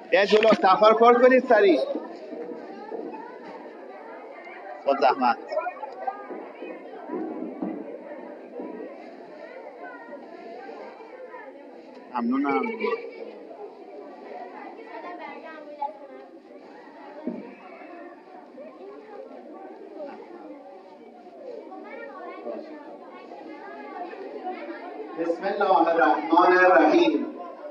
یه جلو صفحه رو پر کنید سریع. خود زحمت. ممنونم. بسم الله الرحمن الرحیم.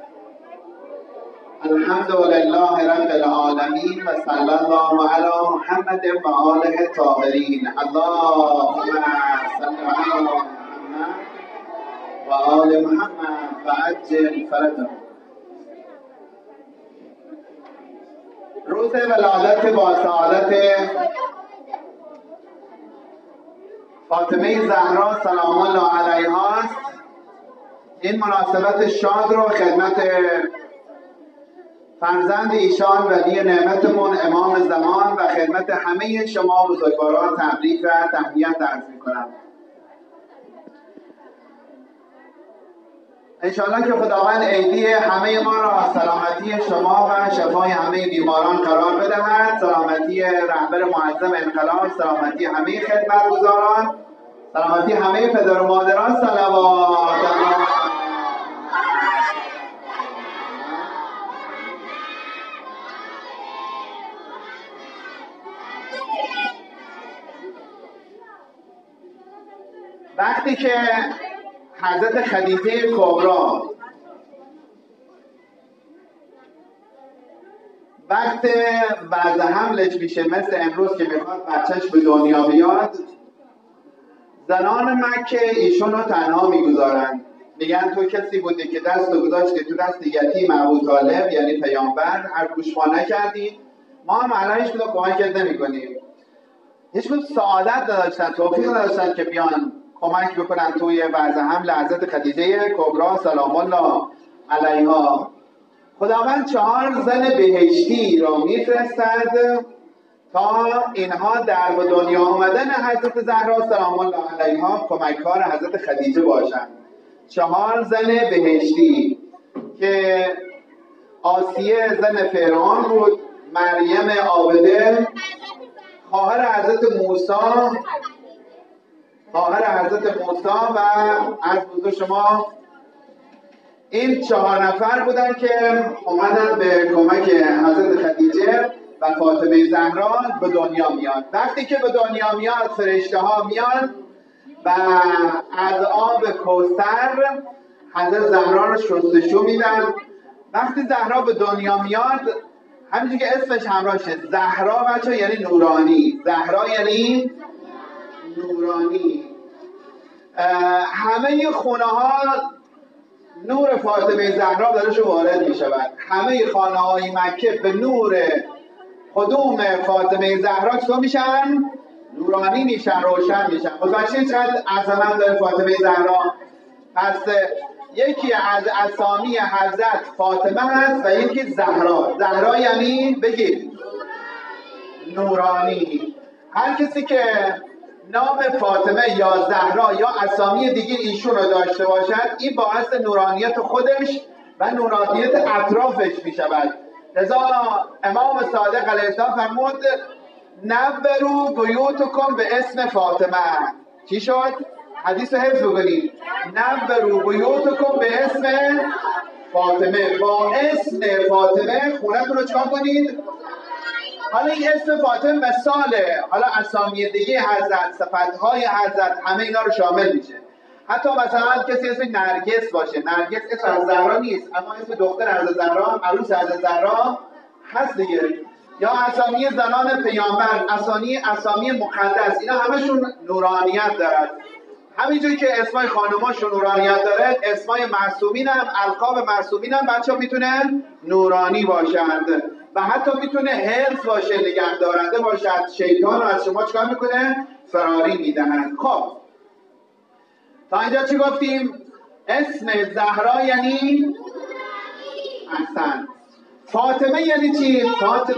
الحمد لله رب العالمین و صلی الله علی محمد و آله الطاهرین. اللهم صل علی محمد و آل محمد و عجل فرجهم. روز ولادت با سعادت فاطمه زهرا سلام الله علیها است. این مناسبت شاد رو خدمت فرزند ایشان ولی نعمتمون امام زمان و خدمت همه شما بزرگواران تبریک و تهنیت عرض می‌کنم. انشاءالله که خداوند عیدی همه ما را سلامتی شما و شفای همه بیماران قرار بدهد، سلامتی رهبر معظم انقلاب، سلامتی همه خدمتگزاران، سلامتی همه پدر و مادران. صلوات. وقتی که حضرت خدیجه کبرا وقت وضع حملش میشه، مثل امروز که میخواد بچهش به دنیا بیاد، زنان مکه ایشون رو تنها میگذارن. میگن تو کسی بودی که دست رو گذاشتی تو دست یتیم ابوطالب، یعنی پیامبر، هر گوشما نکردی، ما هم الان هیچ کدوم کمکت نمیکنیم. هیچ کدوم سعادت نداشتن، توفیق نداشتن که بیان کمک بکنن توی وضع حمل حضرت خدیجه کبرا سلام الله علیها. خداوند 4 زن بهشتی را میفرستد تا اینها در به دنیا آمدن حضرت زهرا سلام الله علیها کمککار حضرت خدیجه باشند. 4 زن بهشتی که آسیه زن فرعون بود، مریم عابده خواهر حضرت موسی و از بزرگ شما، این 4 نفر بودن که اومدن به کمک حضرت خدیجه و فاطمه زهرا به دنیا میاد. وقتی که به دنیا میاد فرشته ها میان و از آب کوثر حضرت زهرا رو شستشو میدن. وقتی زهرا به دنیا میاد، همینجور که اسمش همراهشه، زهرا بچه یعنی نورانی. زهرا یعنی نورانی. همه خونه ها نور فاطمه زهرا درش وارد می شود. همه خانه های مکه به نور قدوم فاطمه زهرا چطور میشن؟ نورانی میشن، روشن میشن. متوجه چقدر عظمت داره فاطمه زهرا؟ پس یکی از اسامی حضرت فاطمه هست و یکی زهرا. زهرا یعنی بگید نورانی. هر کسی که نام فاطمه یا زهرا یا اسامی دیگه ایشون رو داشته باشد، این باعث نورانیت خودش و نورانیت اطرافش می شود. لذا امام صادق علیه السلام فرمود نبرو بیوتکم به اسم فاطمه. چی شد؟ حدیث رو حفظ بکنید. نبرو بیوتکم به اسم فاطمه. با اسم فاطمه خونتون رو چکار کنید؟ حالا این اسم فاطمه مثاله، حالا اسامی دیگه حضرت، صفتهای حضرت، همه اینا رو شامل میشه. حتی مثلا کسی اسم نرگس باشه، نرگس اسم از زهرا نیست، اما اسم دختر از زهرا، عروس از زهرا هست دیگه. یا اسامی زنان پیامبر، اسامی مقدس، اینا همشون نورانیت دارد. همینجوری که اسمای خانماشون نورانیت داره، اسمای معصومین هم، القاب معصومین هم بچه ها میتونن نورانی باشند و حتی میتونه حفظ باشه، نگهدارنده باشد. شیطان رو از شما چکار میکنه؟ فراری میدهند. خب تا اینجا چی گفتیم؟ اسم زهرا یعنی احسن. فاطمه یعنی چی؟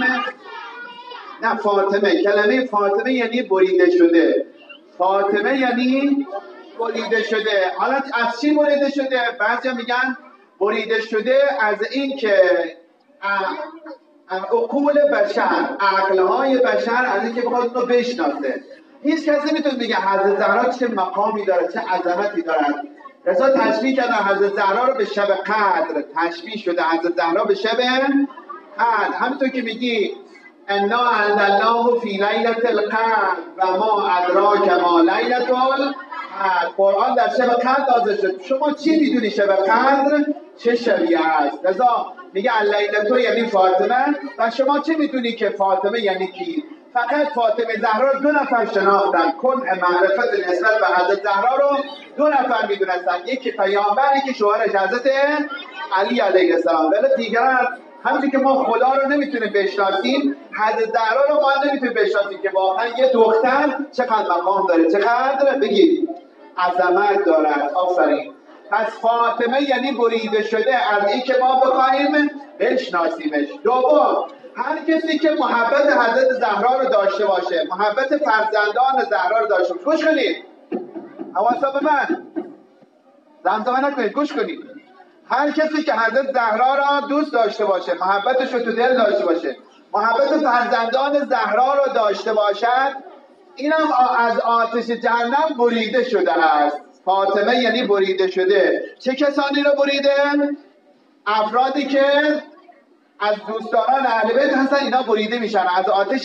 فاطمه کلمه فاطمه یعنی بریده شده. فاطمه یعنی بریده شده. حالا از چی بریده شده؟ بعضیا میگن بریده شده از این که عقول بشر، عقلهای بشر از اینکه بخواد اونو بشناسه. هیچ کسی میتونه بگه حضرت زهرا چه مقامی داره، چه عظمتی دارد. رسا تشبیه کردن حضرت زهرا رو به شب قدر، تشبیه شده حضرت زهرا به شب قدر. همینطور که میگی انا انزلناه فی لیلة القدر و ما ادراک ما لیلة القدر. قرآن در شب قدر نازل شد. شما چی میدونی شب قدر چه شبیه است؟ لذا میگه اللیلة یعنی فاطمه و شما چی میدونی که فاطمه یعنی کی؟ فقط فاطمه زهرا رو 2 نفر شناختن. کن معرفت نسبت به حضرت زهرا رو 2 نفر میدونستن، یکی پیامبر، یکی شوهرش حضرت علی علیه السلام. ولی دیگران همونطور که ما خدا رو نمیتونیم بشناسیم، حضرت زهرا رو ما نمیتونیم بشناسیم که واقعا یه دختر چقدر مقام داره، چقدر بگید عظمت دارد. آفرین. پس فاطمه یعنی بریده شده از این که ما بخواهیم بشناسیمش. دوم، هر کسی که محبت حضرت زهرا رو داشته باشه، محبت فرزندان زهرا رو داشته باشه، گوش کنید، حواسا به من زمزمه نکنید، گوش کنید. هر کسی که حضرت زهرا را دوست داشته باشه، محبتش رو تو دل داشته باشه، محبت فرزندان زهرا رو داشته باشد، اینم از آتش جهنم بریده شده است. فاطمه یعنی بریده شده. چه کسانی رو بریده؟ افرادی که از دوستداران اهل بیت هستن، اینا بریده میشن از آتش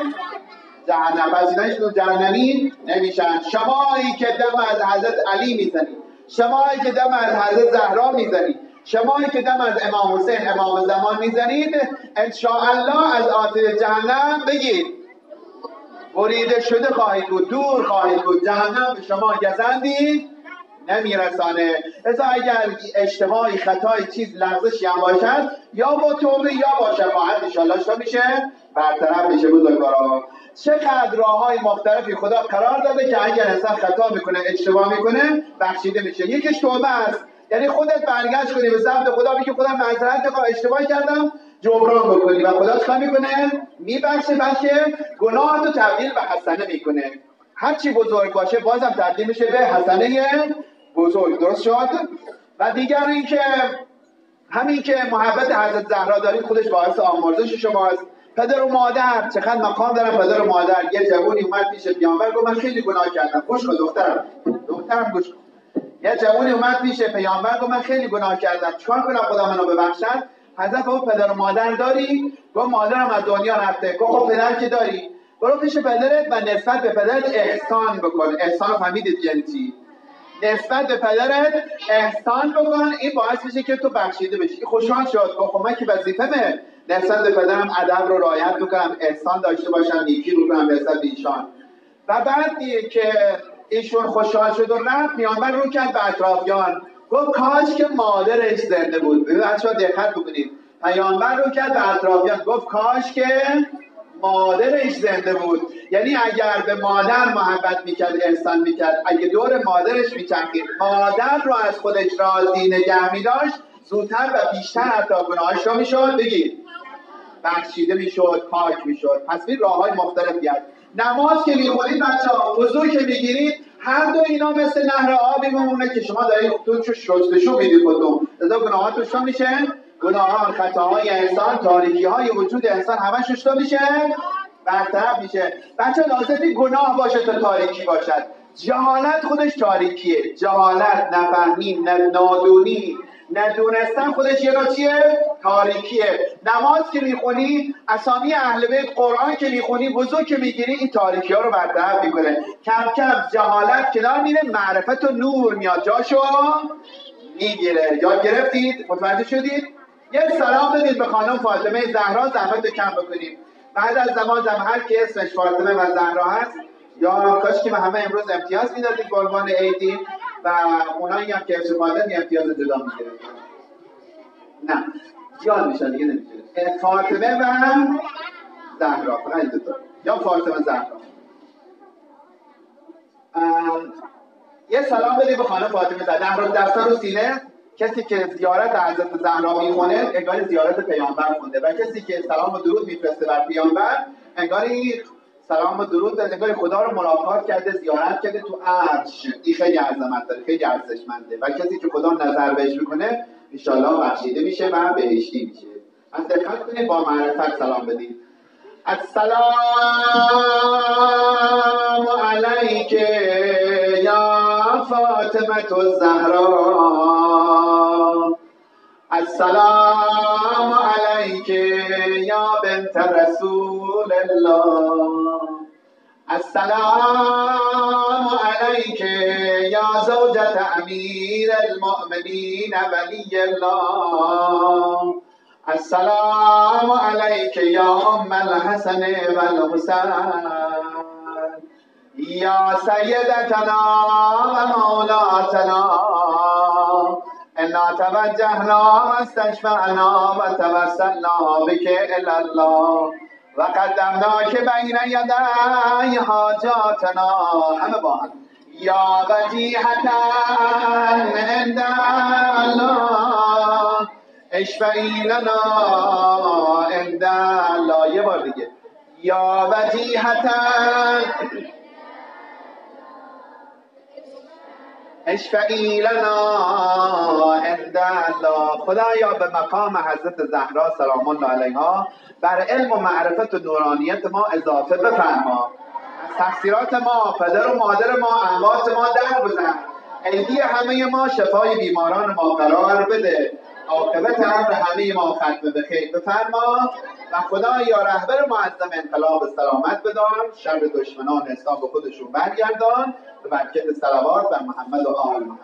جهنم. پس اینا هیچ جهنمی نمیشن. شمایی که دم از حضرت علی میزنید، شمایی که دم از حضرت زهرا میزنید، شمایی که دم از امام حسین امام زمان میزنید، انشاءالله از آتش جهنم بگید بریده شده خواهید بود، دور خواهید بود. جهنم به شما گزندی نمیرسانه. ازا اگر اشتباهی خطای چیز لغزشی هم باشد، یا با توبه یا با شفاعت انشاءالله شما میشه برطرف میشه. بزرگوارا چقدر راههای مختلفی خدا قرار داده که اگر انسان خطا میکنه، اشتباه میکنه، بخشیده میشه. یکیش توبه است، یعنی خودت برگشت کنی به سمت خدا، بگی خدا معذرت میخوام، اشتباه کردم، جبران بکنی و خدا چیکار میکنه؟ میبخشه، بلکه گناهاتو تبدیل به حسنه میکنه. هر چی بزرگ باشه بازم تبدیل میشه به حسنه بزرگ. درست شد؟ و دیگر این که همین که محبت حضرت زهرا دارید خودش باعث آمرزش شماست. پدر و مادر چقدر مقام دارن. پدر و مادر، یه جوونی اومد پیش پیامبر گفت من خیلی گناه کردم. گوش کن دخترم گوش کن. یه جوونی اومد پیش پیامبر گفت من خیلی گناه کردم، چیکار کنم خدا منو ببخشد؟ حضرت گفت پدر و مادر داری؟ گفت مادرم از دنیا رفته. گفت خب پدر که داری؟ برو پیش پدرت و نسبت به پدرت احسان بکن. احسان فهمیدید یعنی چی؟ نسبت به پدرت احسان بکن، این باعث میشه که تو بخشیده بشی. خوشحال شد. گفت خب من که وظیفه‌مه نسبت به پدرم ادب رو رعایت بکنم، احسان داشته باشم، نیکی رو کنم نسبت به ایشان. و بعد که ایشون خوشحال شد و رفت، پیامبر رو کرد به اطرافیان، گفت کاش که مادرش زنده بود. ببین بچه‌ها دقت بکنید، پیامبر رو کرد به اطرافیان، گفت کاش که مادرش زنده بود. یعنی اگر به مادر محبت میکرد، احسان میکرد، اگه دور مادرش میچرخید، مادر رو از خودش راضی نگه میداشت، زودتر و بیشتر حتی گناهاش رو میشد بگید بخشیده میشد، پاک میشد. پس این راههای مختلفی هست. نماز که میخونید بچه‌ها، وضو که میگیرید، هر دو اینا مثل نهر آبی میمونه که شما دارید خودتون شستشو میدید خودتون. لذا گناهاتون شو میشه، گناهان، خطاهای انسان، تاریکی‌های وجود انسان همش شو میشه، برطرف میشه. بچه لازمی گناه باشه تا تاریکی باشد. جهالت خودش تاریکیه. جهالت، نفهمی، نادونی، ندونستن خودش یه نوع چیه؟ تاریکیه. نماز که میخونی، اسامی اهل بیت، قرآن که میخونی، وضو که میگیری، این تاریکی ها رو برطرف میکنه. کم کم جهالت کنار میره، معرفت و نور میاد جاشو میگیره. یاد گرفتید؟ متوجه شدید؟ یه سلام بدید به خانم فاطمه زهرا، زحمت رو کم بکنیم. بعد از زمان هر کی اسمش فاطمه و زهرا هست، یا کاش که همه امروز امتیاز میدادید به عنوان عیدی و اونایی هم که اسم فاطمه امتیاز جدا میگیره. نه یاد میشن دیگه نمیشه. فاطمه و زهرا، فقط دو تا، یا فاطمه زهرا. یه سلام بدید به خانم فاطمه زهرا. دستا رو سینه. کسی که زیارت حضرت زهرا میخونه انگار زیارت پیامبر خونده، و کسی که سلام و درود میفرسته بر پیامبر انگار سلام و درود، انگار خدا رو ملاقات کرده، زیارت کرده تو عرش. این خیلی عظمت داره، خیلی ارزشمنده. و کسی که خدا نظر بهش میکنه ان شاءالله بخشیده میشه و بهشتی میشه. از دقت کنید با معرفت سلام بدید. السلام علیک یا فاطمة الزهرا، السلام علیک یا بنت رسول الله، السلام علیک یا زوجة امیر المؤمنین ولی الله، السلام علیک یا ام الحسن والحسین، یا سیدتنا و مولاتنا، انا توجهنا و استشفعنا و توسلنا بک الی الله و قدمناک بین یدی حاجاتنا. همه با هم. یا وجیهتا عند الله اشفعی لنا عند الله. یه بار دیگه. یا وجیهتا اشفعی لنا عند الله. خدایا به مقام حضرت زهرا سلام الله علیها بر علم و معرفت و نورانیت ما اضافه بفرما. از تقصیرات ما، پدر و مادر ما، اموات ما در بزن. ایدی همه ما شفای بیماران ما قرار بده. عاقبت امر همه ما ختم به خیر بفرما و خدایا رهبر معظم انقلاب سلامت بدار، شر دشمنان اسلام به خودشون برگردان. به برکت صلوات بر محمد و آل محمد.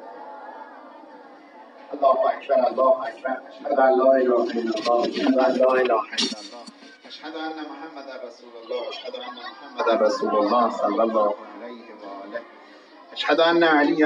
الله اکبر، الله اکبر، اشهد ان لا اله الا الله، اشهد ان لا اله الا الله، اشهد ان محمد رسول الله، اشهد ان محمد رسول الله صلی الله علیه و آله، اشهد ان علی